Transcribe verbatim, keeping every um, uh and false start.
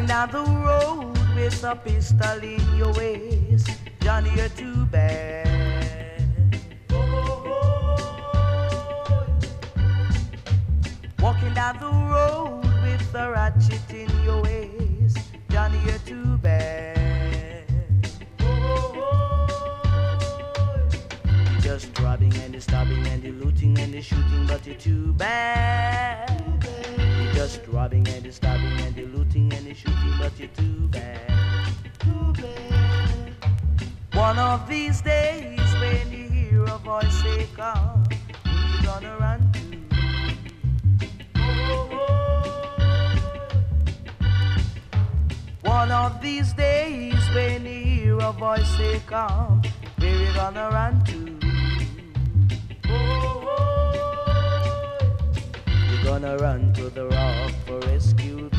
down the road with a pistol in your waist, Johnny, you're too bad. Walking down the road with a ratchet in your waist, Johnny, you're too bad. Just robbing and the stabbing and the looting and the shooting, but you're too bad. You're just robbing and the stabbing and the looting and the shooting, but you're too bad. Too bad. One of these days when you hear a voice say come, who you gonna run to? One of these days when you hear a voice say come, where you gonna run to? You're gonna run to the rock for rescue.